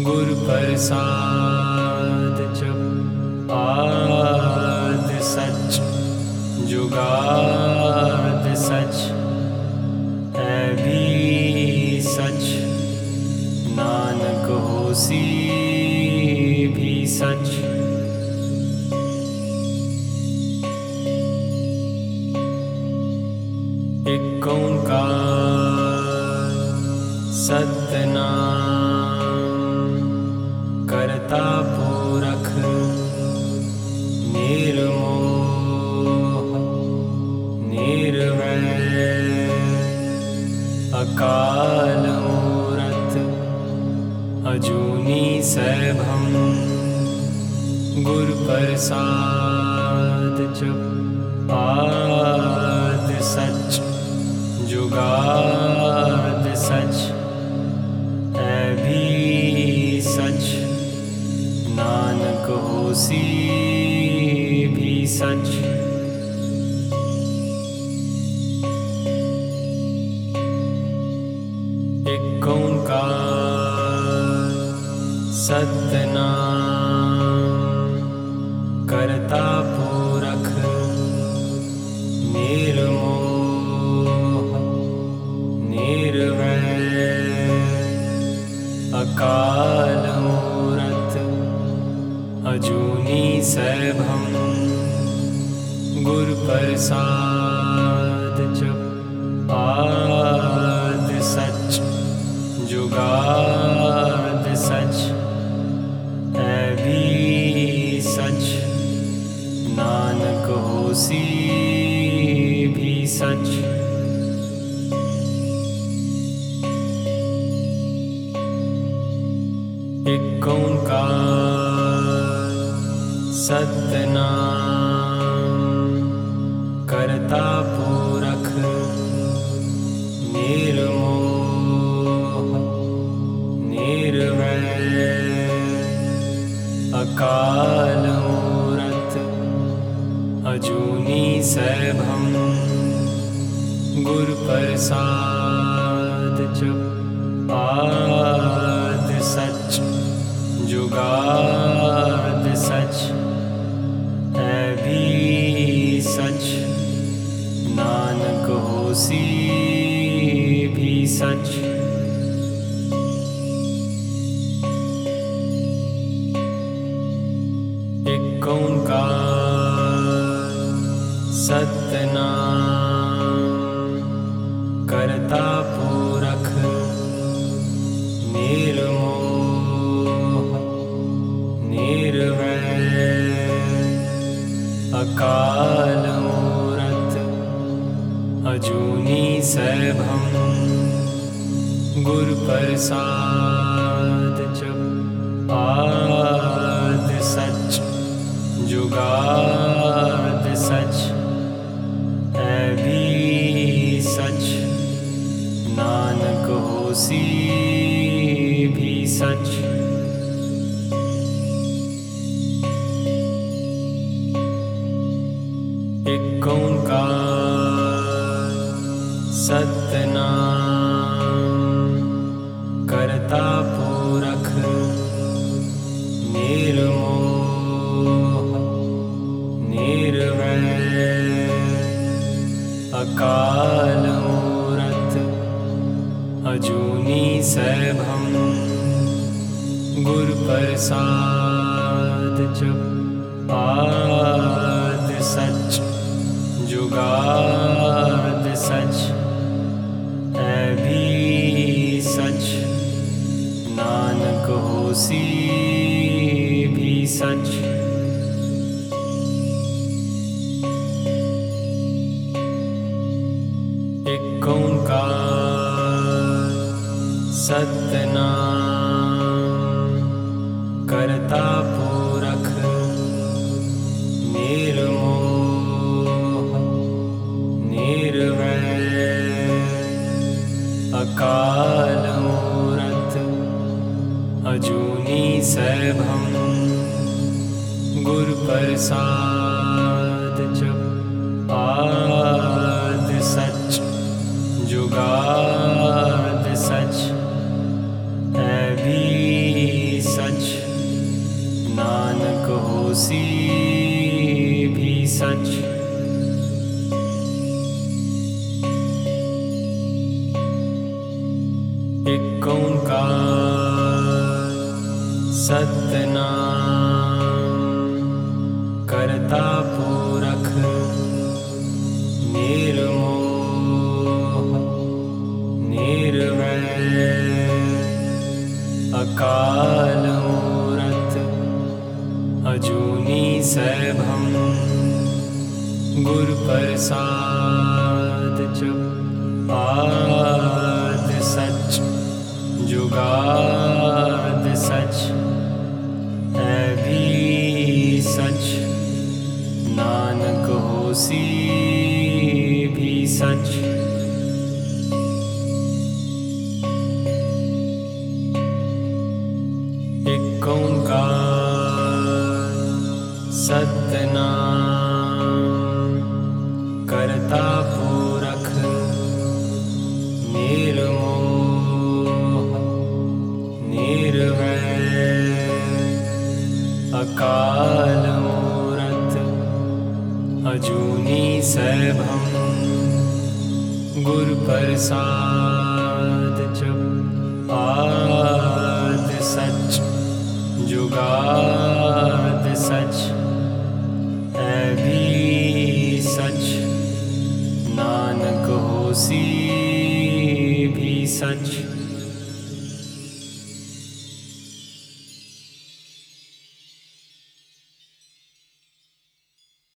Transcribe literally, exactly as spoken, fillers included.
गुर प्रसाद जप आद सच जुगाद सच है भी सच नानक होसी भी सच। एक ओंकार सतनाम करता पुरख निर्मोह निर्वैर अकाल मूरत अजूनी सैभम गुर प्रसाद जप आद सच जुगाद सच है भी सच नानक होसी भी सच। एक ओंकार सतनाम करता पुरख निर्मोह निर्वैर अकाल मूरत अजूनी सैभम गुर प्रसाद जप आद सच जुगाद सच है भी सच नानक होसी भी सच। एक ओंकार सतनाम करता पुरख निर्मोह निर्वैर अकाल मूरत अजूनी सैभम गुर प्रसाद जप आद सच जुगाद सच है भी सच नानक होसी भी सच। एक ओंकार सतनाम करता पुरख निर्मोह निर्वैर अकाल मूरत अजूनी सैभम गुर प्रसाद जप आद सच जुगाद सच है भी सच नानक होसी भी सच। एक ओंकार सतनाम करता पुरख निर्मोह निर्वैर अकाल मूरत अजूनी सैभम गुर प्रसाद जप आद सच जुगाद सच है भी सच नानक होसी भी सच। एक ओंकार सतनाम करता पुरख निर्मोह निर्वैर अकाल मूरत अजूनी सैभम गुर प्रसाद जप आद सच जुगाद सच है भी सतनाम करता पुरख निर्मोह निर्वैर अकाल मूरत अजूनी सैभम गुर प्रसाद जप आद सच जुगाद सच है भी सच नानक होसी भी सच। एक ओंकार सतनाम करता पुरख निर्मोह निर्वैर अकाल मूरत अजूनी सैभम गुर प्रसाद जप आद सच जुगाद सच है भी सच नानक होसी भी सच।